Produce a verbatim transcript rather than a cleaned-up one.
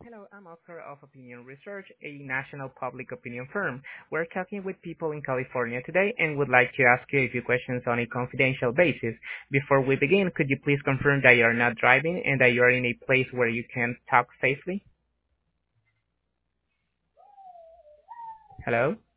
Hello, I'm Oscar of Opinion Research, a national public opinion firm. We're talking with people in California today and would like to ask you a few questions on a confidential basis. Before we begin, could you please confirm that you are not driving and that you are in a place where you can talk safely? Hello?